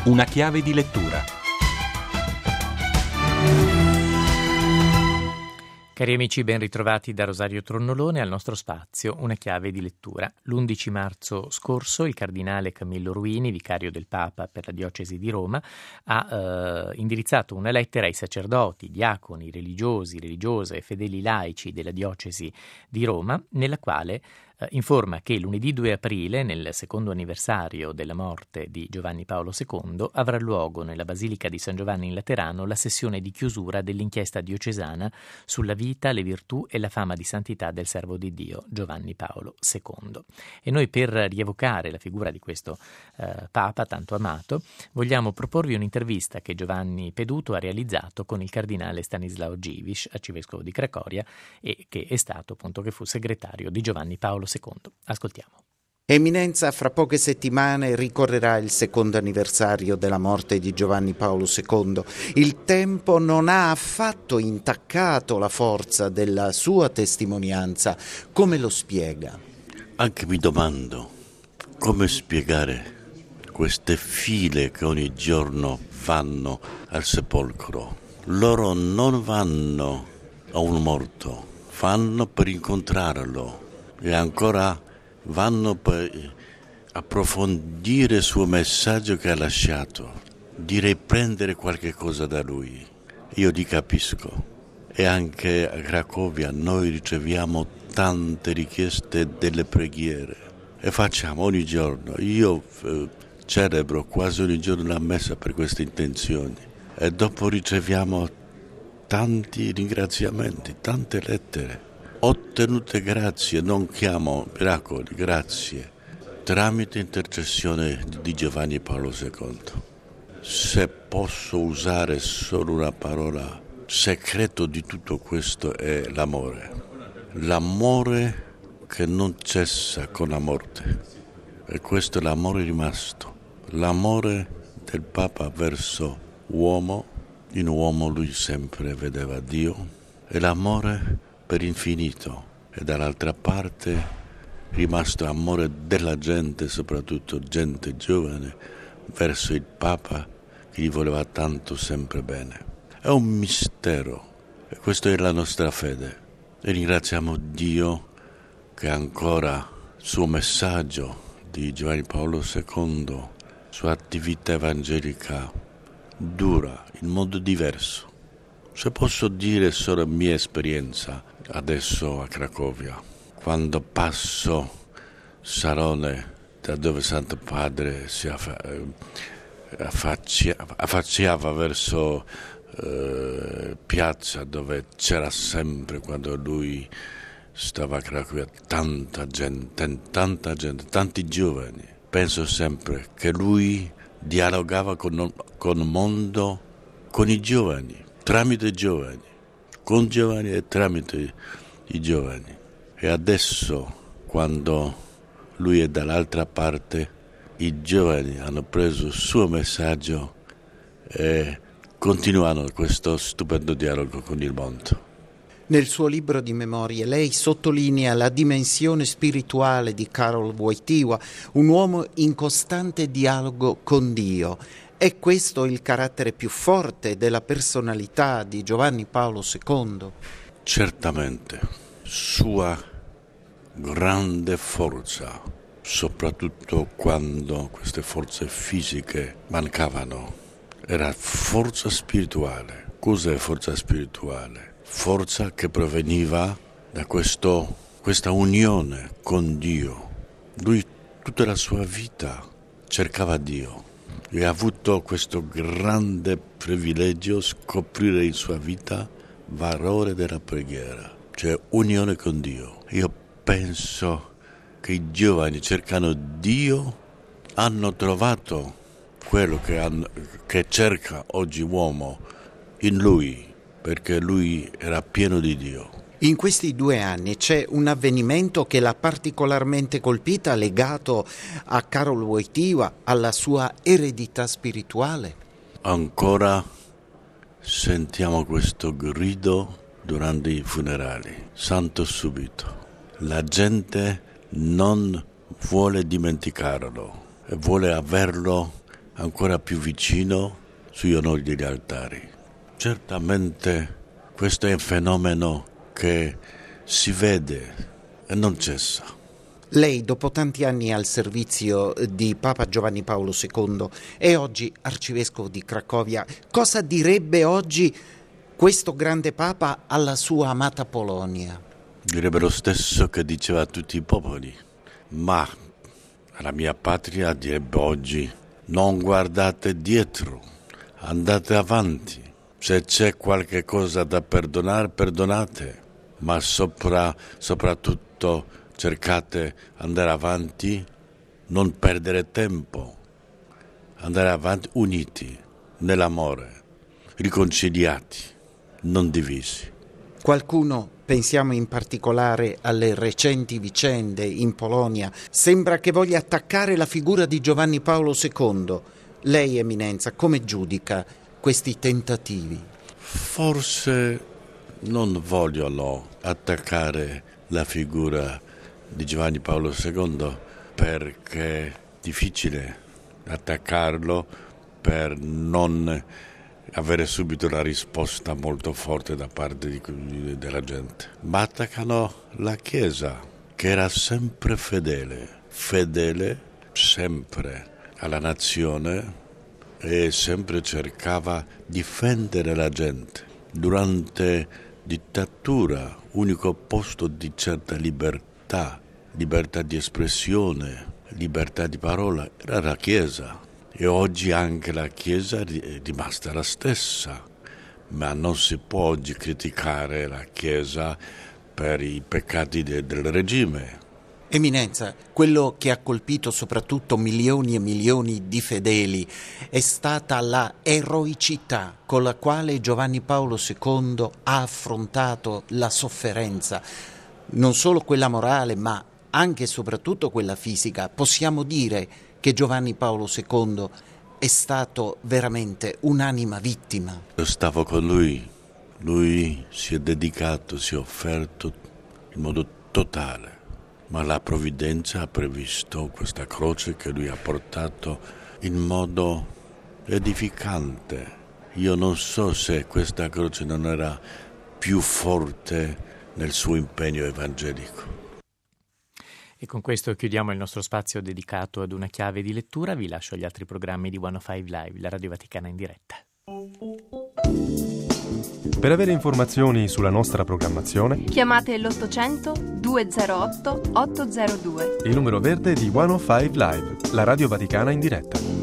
Una chiave di lettura. Cari amici, ben ritrovati da Rosario Tronnolone al nostro spazio Una chiave di lettura. L'11 marzo scorso il cardinale Camillo Ruini, vicario del Papa per la diocesi di Roma, ha indirizzato una lettera ai sacerdoti, diaconi, religiosi, religiose e fedeli laici della diocesi di Roma, nella quale informa che lunedì 2 aprile, nel secondo anniversario della morte di Giovanni Paolo II, avrà luogo nella Basilica di San Giovanni in Laterano la sessione di chiusura dell'inchiesta diocesana sulla vita, le virtù e la fama di santità del servo di Dio Giovanni Paolo II. E noi, per rievocare la figura di questo Papa tanto amato, vogliamo proporvi un'intervista che Giovanni Peduto ha realizzato con il cardinale Stanislao Dziwisz, arcivescovo di Cracovia, e che è stato appunto che fu segretario di Giovanni Paolo II. Ascoltiamo. Eminenza, fra poche settimane ricorrerà il secondo anniversario della morte di Giovanni Paolo II. Il tempo non ha affatto intaccato la forza della sua testimonianza. Come lo spiega? Anche mi domando come spiegare queste file che ogni giorno vanno al sepolcro. Loro non vanno a un morto, vanno per incontrarlo e ancora vanno per approfondire il suo messaggio che ha lasciato, di riprendere qualche cosa da lui. Io li capisco. E anche a Cracovia noi riceviamo tante richieste delle preghiere e facciamo ogni giorno. Io celebro quasi ogni giorno la messa per queste intenzioni e dopo riceviamo tanti ringraziamenti, tante lettere. Ottenute grazie, non chiamo miracoli, grazie, tramite intercessione di Giovanni Paolo II. Se posso usare solo una parola, segreto di tutto questo è l'amore. L'amore che non cessa con la morte. E questo è l'amore rimasto. L'amore del Papa verso uomo, in uomo lui sempre vedeva Dio, e l'amore per infinito, e dall'altra parte rimasto amore della gente, soprattutto gente giovane, verso il Papa che gli voleva tanto sempre bene. È un mistero e questa è la nostra fede e ringraziamo Dio che ancora il suo messaggio di Giovanni Paolo II, sua attività evangelica dura in modo diverso. Se posso dire solo mia esperienza adesso a Cracovia, quando passo Salone, da dove Santo Padre si affacciava verso piazza dove c'era sempre, quando lui stava a Cracovia, tanta gente, tanti giovani. Penso sempre che lui dialogava con il mondo, con i giovani, tramite i giovani, con giovani e tramite i giovani. E adesso, quando lui è dall'altra parte, i giovani hanno preso il suo messaggio e continuano questo stupendo dialogo con il mondo. Nel suo libro di memorie lei sottolinea la dimensione spirituale di Karol Wojtyła, un uomo in costante dialogo con Dio. È questo il carattere più forte della personalità di Giovanni Paolo II? Certamente, sua grande forza, soprattutto quando queste forze fisiche mancavano, era forza spirituale. Cos'è forza spirituale? Forza che proveniva da questa unione con Dio. Lui tutta la sua vita cercava Dio. E ha avuto questo grande privilegio scoprire in sua vita valore della preghiera, cioè unione con Dio. Io penso che i giovani cercano Dio, hanno trovato quello che cerca oggi l'uomo in lui, perché lui era pieno di Dio. In questi 2 anni c'è un avvenimento che l'ha particolarmente colpita, legato a Karol Wojtyła, alla sua eredità spirituale? Ancora sentiamo questo grido durante i funerali, santo subito. La gente non vuole dimenticarlo e vuole averlo ancora più vicino sugli onori degli altari. Certamente questo è un fenomeno che si vede e non cessa. Lei, dopo tanti anni al servizio di Papa Giovanni Paolo II e oggi arcivescovo di Cracovia, cosa direbbe oggi questo grande Papa alla sua amata Polonia? Direbbe lo stesso che diceva a tutti i popoli, ma alla mia patria direbbe oggi: non guardate dietro, andate avanti. Se c'è qualche cosa da perdonare, perdonate, ma soprattutto cercate di andare avanti, non perdere tempo, andare avanti uniti nell'amore, riconciliati, non divisi. Qualcuno, pensiamo in particolare alle recenti vicende in Polonia, sembra che voglia attaccare la figura di Giovanni Paolo II. Lei, Eminenza, come giudica questi tentativi? Forse non vogliono attaccare la figura di Giovanni Paolo II perché è difficile attaccarlo per non avere subito una risposta molto forte da parte della gente. Ma attaccano la Chiesa, che era sempre fedele sempre alla nazione e sempre cercava di difendere la gente. Durante dittatura, unico posto di certa libertà di espressione, libertà di parola, era la Chiesa. E oggi anche la Chiesa è rimasta la stessa, ma non si può oggi criticare la Chiesa per i peccati del regime. Eminenza, quello che ha colpito soprattutto milioni e milioni di fedeli è stata la eroicità con la quale Giovanni Paolo II ha affrontato la sofferenza, non solo quella morale, ma anche e soprattutto quella fisica. Possiamo dire che Giovanni Paolo II è stato veramente un'anima vittima. Io stavo con lui si è dedicato, si è offerto in modo totale, ma la provvidenza ha previsto questa croce che lui ha portato in modo edificante. Io non so se questa croce non era più forte nel suo impegno evangelico. E con questo chiudiamo il nostro spazio dedicato ad una chiave di lettura. Vi lascio agli altri programmi di 105 Live, la Radio Vaticana in diretta. Per avere informazioni sulla nostra programmazione, chiamate l'800 208 802. Il numero verde di 105 Live, la Radio Vaticana in diretta.